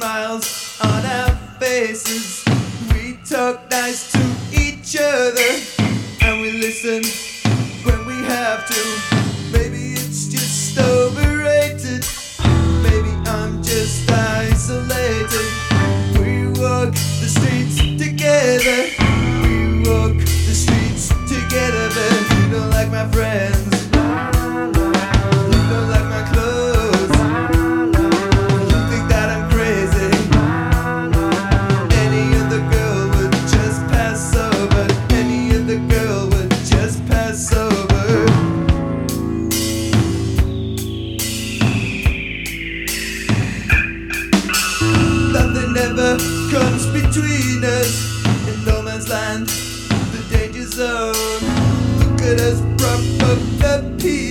smiles on our faces. We talk nice to each other, and we listen when we have to. Maybe it's just overrated. Maybe I'm just isolated. We walk the streets together. We walk the streets together, but you don't like my friends. You don't like my clothes. You think that I'm crazy. Any other girl would just pass over. Any other girl would just pass over. Nothing ever comes between us. In no man's land, the danger zone. Look at us, proper people.